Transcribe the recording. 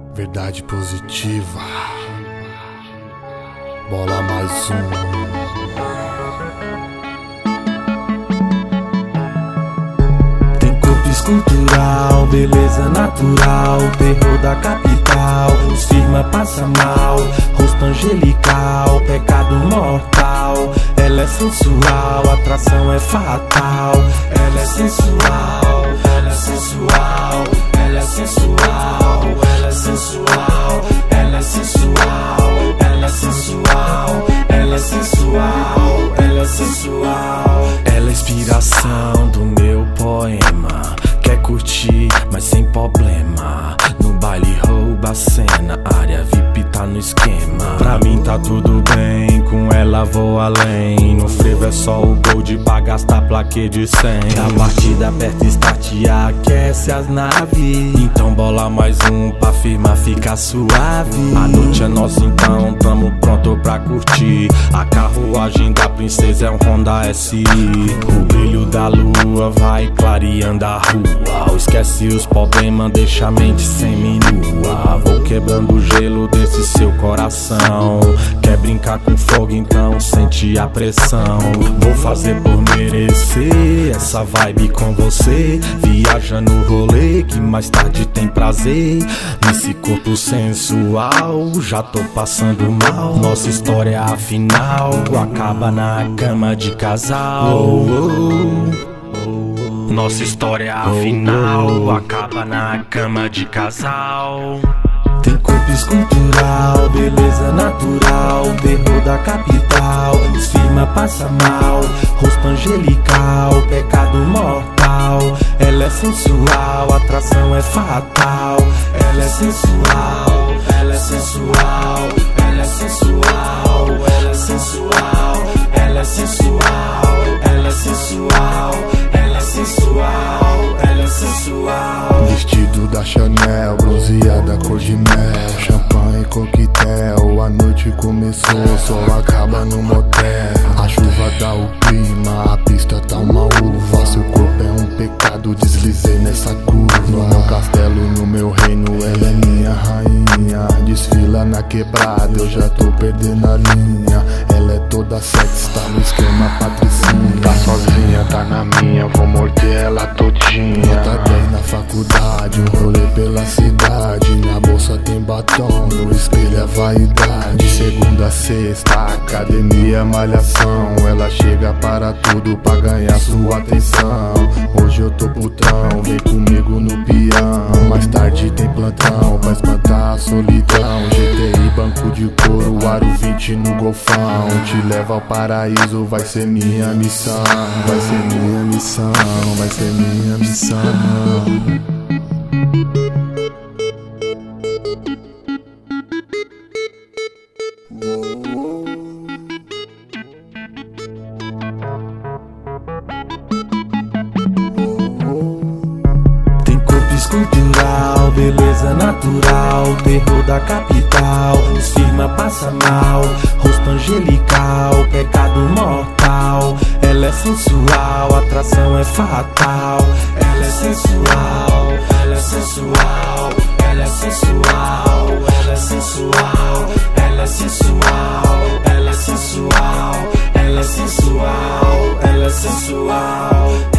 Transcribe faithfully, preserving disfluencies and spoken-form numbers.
Verdade positiva. Bola mais um. Cultural, beleza natural, terror da capital, os firma passa mal, rosto angelical, pecado mortal. Ela é sensual, atração é fatal. Ela é sensual, ela é sensual, ela é sensual, ela é sensual, ela é sensual, ela é sensual, ela é sensual, ela é sensual. Ela é inspiração do meu poema. Quer curtir, mas sem problema. No baile rouba a cena, área V I P tá no esquema. Pra mim tá tudo bem, com ela vou além. No frevo é só o gold pra gastar plaquê de cem. A partida aperta start e aquece as naves. Então bola mais um pra firma ficar suave. A noite é nossa então, tamo pronto pra curtir. A carruagem da princesa é um Honda S I. O brilho da lua vai clareando a rua. Esquece os problemas, deixa a mente seminua. Vou quebrando o gelo desse seu coração. Quer brincar com fogo, então sente a pressão. Vou fazer por merecer essa vibe com você. Viaja no rolê que mais tarde tem prazer. Nesse corpo sensual, já tô passando mal. Nossa história afinal acaba na cama de casal. Oh, oh. Nossa história afinal acaba na cama de casal. Tem corpo escultural, beleza natural, terror da capital, os firma passa mal, rosto angelical, pecado mortal. Ela é sensual, atração é fatal. Ela é sensual, ela é sensual, ela é sensual, ela é sensual, ela é sensual, ela é sensual, ela é sensual, ela é sensual. Vestido da Chanel, bronzeada cor de mel, champanhe, coquetel. A noite começou, sol acaba no motel. A chuva dá o clima, a pista tá uma uva. Seu corpo é um pecado, deslizei nessa curva. No meu castelo, no meu reino, ela é minha rainha. Desfila na quebrada, eu já tô perdendo a linha. Ela é toda sexy, tá no esquema patricinha. Tá sozinha, tá na minha, vou morder ela todinha. Nota dez na faculdade, um rolê pela cidade. Na bolsa tem batom, no espelho é vaidade. Segunda a sexta, academia, malhação. Ela chega para tudo pra ganhar sua atenção. Hoje eu tô putrão, vem comigo no peão. Mais tarde tem plantão, pra espantar a solidão. G T I, banco de couro, aro vinte no golfão. Te leva ao paraíso, vai ser minha missão. Vai ser minha missão, vai ser minha missão. Cultural, beleza natural, terror da capital, os firma passa mal, rosto angelical, pecado mortal. Ela é sensual, atração é fatal. Ela é sensual, ela é sensual, ela é sensual, ela é sensual, ela é sensual, ela é sensual, ela é sensual, ela é sensual.